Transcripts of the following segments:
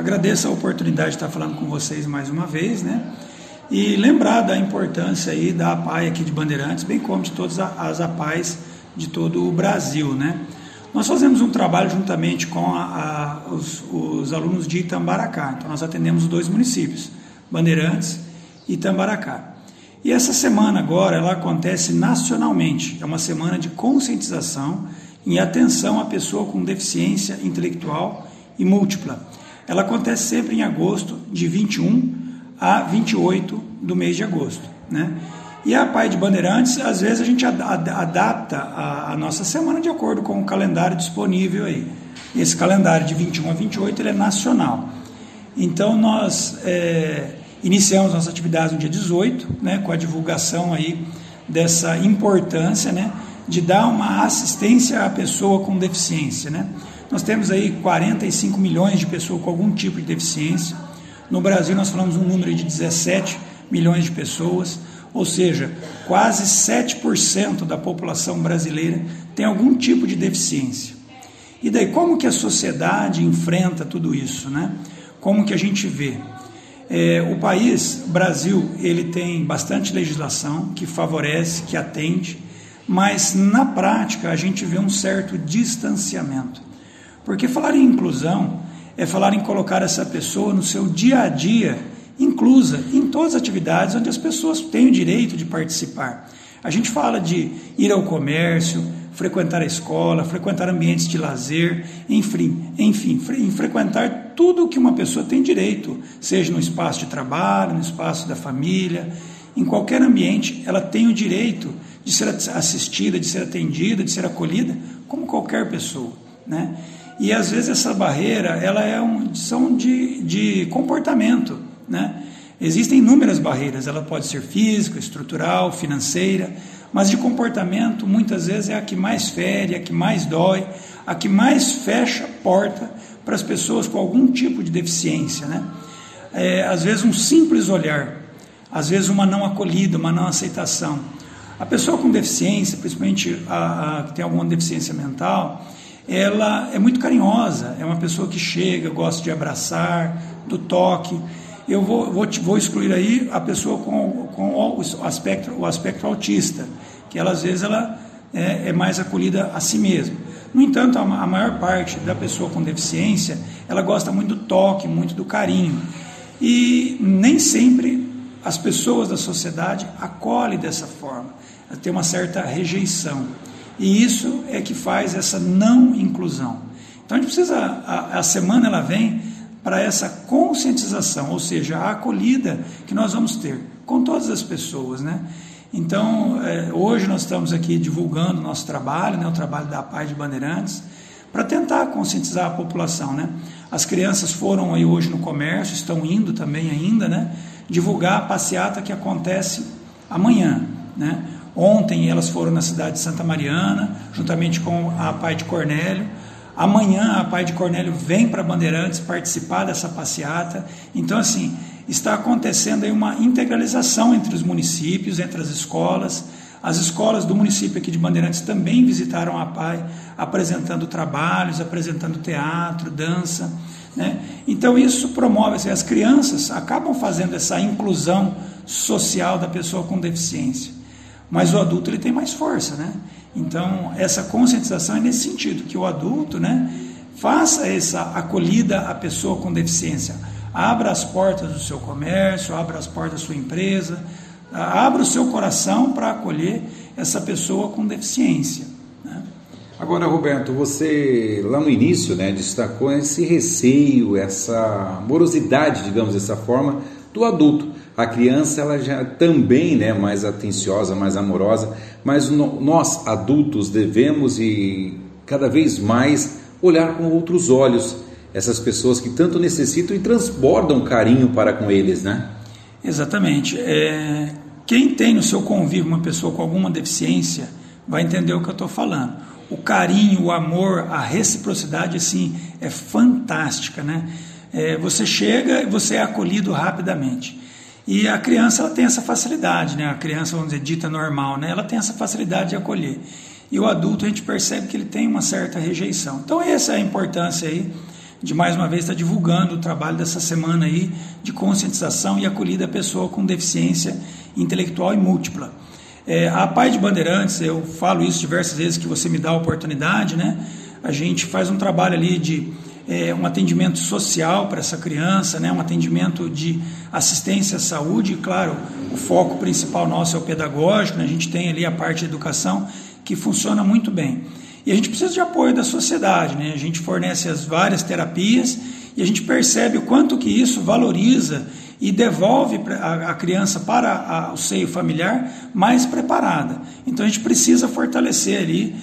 Agradeço a oportunidade de estar falando com vocês mais uma vez, né? E lembrar da importância aí da APAE aqui de Bandeirantes, bem como de todas as APAEs de todo o Brasil, né? Nós fazemos um trabalho juntamente com os alunos de Itambaracá. Então nós atendemos os 2 municípios, Bandeirantes e Itambaracá. E essa semana agora ela acontece nacionalmente, é uma semana de conscientização em atenção à pessoa com deficiência intelectual e múltipla. Ela acontece sempre em agosto, de 21 a 28 do mês de agosto, né? E a APAE de Bandeirantes, às vezes a gente adapta a nossa semana de acordo com o calendário disponível aí. Esse calendário de 21 a 28 ele é nacional. Então nós iniciamos nossa atividade no dia 18, né, com a divulgação aí dessa importância, né, de dar uma assistência à pessoa com deficiência, né? Nós temos aí 45 milhões de pessoas com algum tipo de deficiência. No Brasil nós falamos um número de 17 milhões de pessoas, ou seja, quase 7% da população brasileira tem algum tipo de deficiência. E daí como que a sociedade enfrenta tudo isso, né? Como que a gente vê? O país, o Brasil, ele tem bastante legislação que favorece, que atende, mas na prática a gente vê um certo distanciamento. Porque falar em inclusão é falar em colocar essa pessoa no seu dia a dia, inclusa em todas as atividades onde as pessoas têm o direito de participar. A gente fala de ir ao comércio, frequentar a escola, frequentar ambientes de lazer, enfim, frequentar tudo que uma pessoa tem direito, seja no espaço de trabalho, no espaço da família, em qualquer ambiente, ela tem o direito de ser assistida, de ser atendida, de ser acolhida, como qualquer pessoa, né? E às vezes essa barreira ela são de comportamento, né? Existem inúmeras barreiras, ela pode ser física, estrutural, financeira, mas de comportamento muitas vezes é a que mais fere, a que mais dói, a que mais fecha a porta para as pessoas com algum tipo de deficiência, né? Às vezes um simples olhar, às vezes uma não acolhida, uma não aceitação. A pessoa com deficiência, principalmente a que tem alguma deficiência mental, ela é muito carinhosa, é uma pessoa que chega, gosta de abraçar, do toque. Eu vou excluir aí a pessoa com o aspecto autista, que ela, às vezes ela é mais acolhida a si mesma. No entanto, a maior parte da pessoa com deficiência, ela gosta muito do toque, muito do carinho. E nem sempre as pessoas da sociedade acolhem dessa forma, ela tem uma certa rejeição. E isso é que faz essa não inclusão. Então a gente precisa, a semana ela vem para essa conscientização, ou seja, a acolhida que nós vamos ter com todas as pessoas, né? Então hoje nós estamos aqui divulgando o nosso trabalho, né, o trabalho da APAE de Bandeirantes, para tentar conscientizar a população, né? As crianças foram aí hoje no comércio, estão indo também ainda, né, divulgar a passeata que acontece amanhã, né? Ontem elas foram na cidade de Santa Mariana, juntamente com a APAE de Cornélio. Amanhã a APAE de Cornélio vem para Bandeirantes participar dessa passeata. Então, assim, está acontecendo aí uma integralização entre os municípios, entre as escolas. As escolas do município aqui de Bandeirantes também visitaram a APAE, apresentando trabalhos, apresentando teatro, dança, né? Então isso promove, assim, as crianças acabam fazendo essa inclusão social da pessoa com deficiência. Mas o adulto ele tem mais força, né? Então essa conscientização é nesse sentido, que o adulto, né, faça essa acolhida à pessoa com deficiência, abra as portas do seu comércio, abra as portas da sua empresa, abra o seu coração para acolher essa pessoa com deficiência, né? Agora, Roberto, você lá no início, né, destacou esse receio, essa morosidade, digamos dessa forma, do adulto. A criança ela já também, né, mais atenciosa, mais amorosa, mas nós adultos devemos e cada vez mais olhar com outros olhos essas pessoas que tanto necessitam e transbordam carinho para com eles, né? Exatamente. Quem tem no seu convívio uma pessoa com alguma deficiência vai entender o que eu estou falando. O carinho, o amor, a reciprocidade, assim, é fantástica, né? Você chega e você é acolhido rapidamente. E a criança ela tem essa facilidade, né? A criança, vamos dizer, dita normal, né? Ela tem essa facilidade de acolher. E o adulto, a gente percebe que ele tem uma certa rejeição. Então essa é a importância aí de mais uma vez estar divulgando o trabalho dessa semana aí de conscientização e acolhida à pessoa com deficiência intelectual e múltipla. A APAE de Bandeirantes, eu falo isso diversas vezes que você me dá a oportunidade, né? A gente faz um trabalho ali de um atendimento social para essa criança, né? Um atendimento de assistência à saúde, e claro, o foco principal nosso é o pedagógico, né? A gente tem ali a parte de educação que funciona muito bem. E a gente precisa de apoio da sociedade, né? A gente fornece as várias terapias e a gente percebe o quanto que isso valoriza e devolve a criança para o seio familiar mais preparada. Então a gente precisa fortalecer ali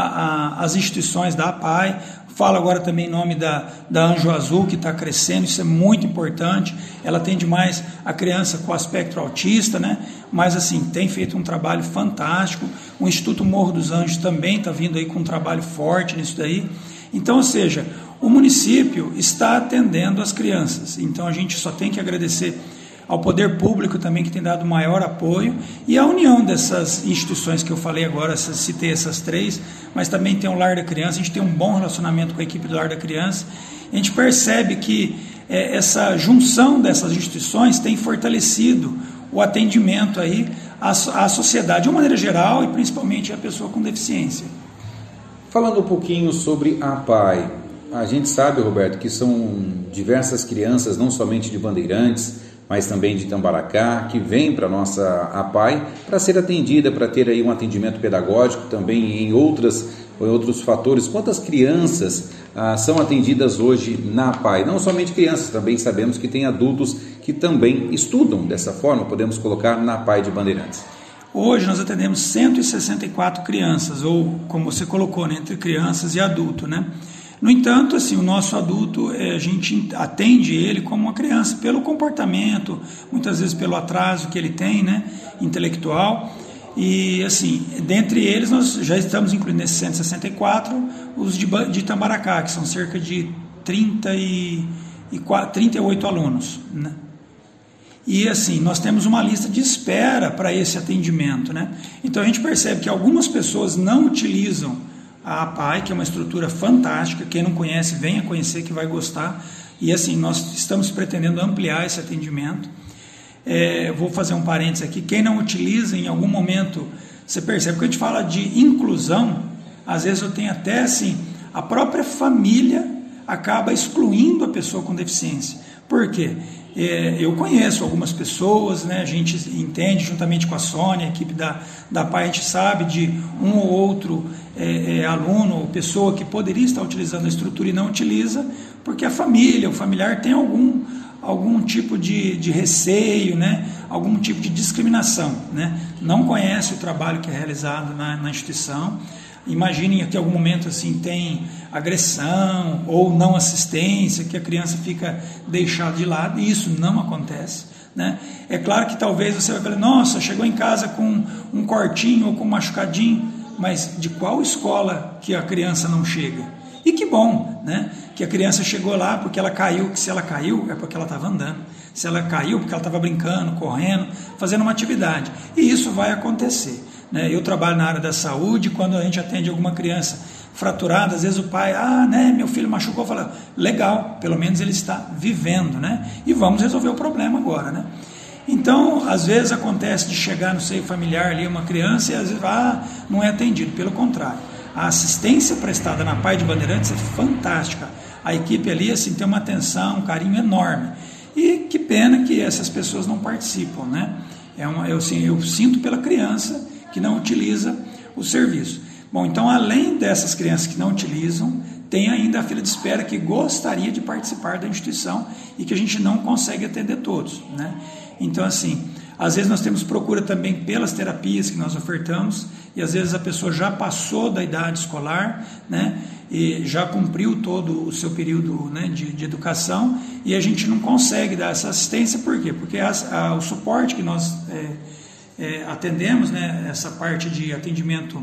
as instituições da APAE. Falo agora também em nome da Anjo Azul, que está crescendo, isso é muito importante. Ela atende mais a criança com aspecto autista, né? Mas assim, tem feito um trabalho fantástico. O Instituto Morro dos Anjos também está vindo aí com um trabalho forte nisso daí. Então, ou seja, o município está atendendo as crianças. Então a gente só tem que agradecer ao poder público também, que tem dado maior apoio, e a união dessas instituições que eu falei agora, citei essas 3, mas também tem o Lar da Criança. A gente tem um bom relacionamento com a equipe do Lar da Criança. A gente percebe que essa junção dessas instituições tem fortalecido o atendimento aí à sociedade, de uma maneira geral, e principalmente à pessoa com deficiência. Falando um pouquinho sobre a APAE, a gente sabe, Roberto, que são diversas crianças, não somente de Bandeirantes, mas também de Itamaracá, que vêm para a nossa APAE para ser atendida, para ter aí um atendimento pedagógico também em outros fatores. Quantas crianças são atendidas hoje na APAE? Não somente crianças, também sabemos que tem adultos que também estudam dessa forma, podemos colocar na APAE de Bandeirantes. Hoje nós atendemos 164 crianças, ou como você colocou, né, entre crianças e adulto, né? No entanto, assim, o nosso adulto, a gente atende ele como uma criança, pelo comportamento, muitas vezes pelo atraso que ele tem, né, intelectual. E, assim, dentre eles, nós já estamos incluindo nesses 164 os de Itamaracá, que são cerca de 38 alunos, né? E, assim, nós temos uma lista de espera para esse atendimento, né? Então, a gente percebe que algumas pessoas não utilizam a APAE, que é uma estrutura fantástica. Quem não conhece, venha conhecer, que vai gostar. E assim, nós estamos pretendendo ampliar esse atendimento. Vou fazer um parênteses aqui. Quem não utiliza, em algum momento, você percebe que a gente fala de inclusão, às vezes eu tenho até assim, a própria família acaba excluindo a pessoa com deficiência. Por quê? Eu conheço algumas pessoas, né, a gente entende, juntamente com a Sônia, a equipe da APAE, a gente sabe de um ou outro aluno ou pessoa que poderia estar utilizando a estrutura e não utiliza, porque a família, o familiar tem algum tipo de receio, né, algum tipo de discriminação, né, não conhece o trabalho que é realizado na instituição. Imaginem que em algum momento assim, tem agressão ou não assistência, que a criança fica deixada de lado, e isso não acontece, né? É claro que talvez você vai falar, nossa, chegou em casa com um cortinho ou com um machucadinho, mas de qual escola que a criança não chega? E que bom, né? Que a criança chegou lá porque ela caiu, que se ela caiu é porque ela estava andando, se ela caiu porque ela estava brincando, correndo, fazendo uma atividade, e isso vai acontecer. Eu trabalho na área da saúde, quando a gente atende alguma criança fraturada, às vezes o pai, né, meu filho machucou, fala, legal, pelo menos ele está vivendo, né? E vamos resolver o problema agora, né? Então, às vezes acontece de chegar no seio familiar ali uma criança e às vezes não é atendido, pelo contrário. A assistência prestada na APAE de Bandeirantes é fantástica. A equipe ali assim, tem uma atenção, um carinho enorme. E que pena que essas pessoas não participam, né? Eu sinto pela criança que não utiliza o serviço. Bom, então, além dessas crianças que não utilizam, tem ainda a fila de espera que gostaria de participar da instituição e que a gente não consegue atender todos, né? Então, assim, às vezes nós temos procura também pelas terapias que nós ofertamos, e às vezes a pessoa já passou da idade escolar, né, e já cumpriu todo o seu período, né, de educação, e a gente não consegue dar essa assistência. Por quê? Porque o suporte que nós atendemos, né, essa parte de atendimento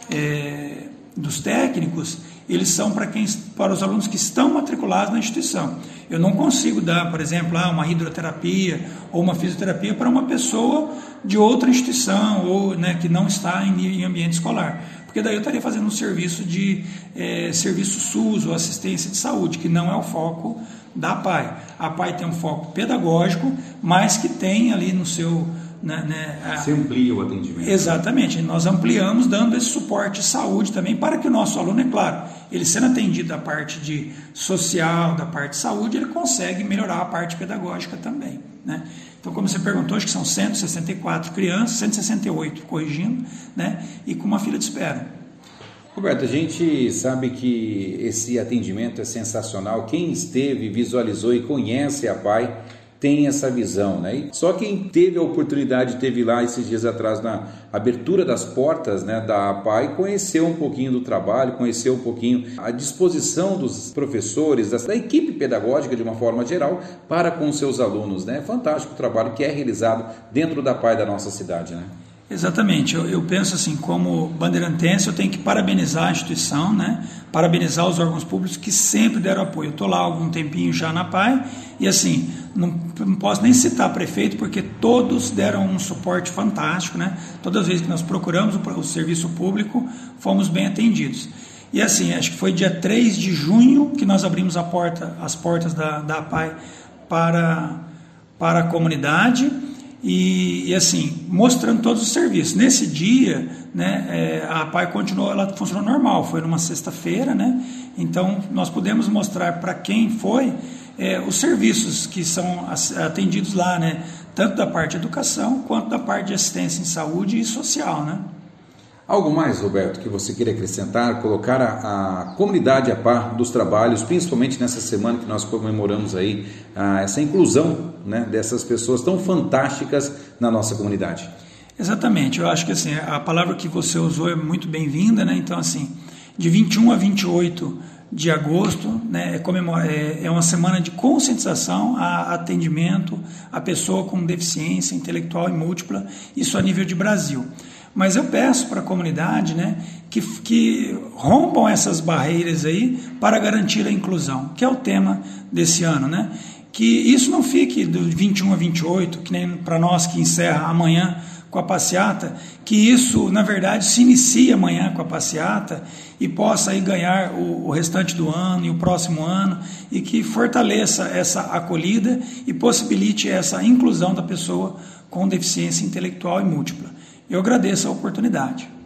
dos técnicos, eles são para os alunos que estão matriculados na instituição. Eu não consigo dar, por exemplo, uma hidroterapia ou uma fisioterapia para uma pessoa de outra instituição ou, né, que não está em ambiente escolar, porque daí eu estaria fazendo um serviço de serviço SUS ou assistência de saúde, que não é o foco da APAE. A APAE tem um foco pedagógico, mas que tem ali no seu... Você amplia o atendimento. Exatamente, nós ampliamos dando esse suporte de saúde também para que o nosso aluno, é claro, ele sendo atendido da parte de social, da parte de saúde, ele consegue melhorar a parte pedagógica também, né? Então, como você perguntou, acho que são 164 crianças, 168 corrigindo, né? E com uma fila de espera. Roberto, a gente sabe que esse atendimento é sensacional. Quem esteve, visualizou e conhece a APAE tem essa visão, né? E só quem teve a oportunidade, teve lá esses dias atrás na abertura das portas, né, da APAE, conheceu um pouquinho do trabalho, conheceu um pouquinho a disposição dos professores, da equipe pedagógica de uma forma geral para com seus alunos, né? É fantástico o trabalho que é realizado dentro da APAE da nossa cidade, né? Exatamente, eu penso assim, como bandeirantense, eu tenho que parabenizar a instituição, né? Parabenizar os órgãos públicos que sempre deram apoio. Eu estou lá há algum tempinho já na APAE e assim, não posso nem citar prefeito, porque todos deram um suporte fantástico, né? Todas as vezes que nós procuramos o serviço público, fomos bem atendidos. E assim, acho que foi dia 3 de junho que nós abrimos as portas da APAE para a comunidade. E assim, mostrando todos os serviços. Nesse dia, né, a APAE continuou, ela funcionou normal, foi numa sexta-feira, né? Então nós pudemos mostrar para quem foi os serviços que são atendidos lá, né? Tanto da parte de educação quanto da parte de assistência em saúde e social, né? Algo mais, Roberto, que você queira acrescentar, colocar a comunidade a par dos trabalhos, principalmente nessa semana que nós comemoramos aí essa inclusão, né, dessas pessoas tão fantásticas na nossa comunidade? Exatamente, eu acho que assim, a palavra que você usou é muito bem-vinda, né? Então assim, de 21 a 28 de agosto, né, é uma semana de conscientização a atendimento à pessoa com deficiência intelectual e múltipla, isso a nível de Brasil. Mas eu peço para a comunidade, né, que rompam essas barreiras aí para garantir a inclusão, que é o tema desse ano, né? Que isso não fique do 21 a 28, que nem para nós que encerra amanhã com a passeata, que isso, na verdade, se inicie amanhã com a passeata e possa aí ganhar o restante do ano e o próximo ano, e que fortaleça essa acolhida e possibilite essa inclusão da pessoa com deficiência intelectual e múltipla. Eu agradeço a oportunidade.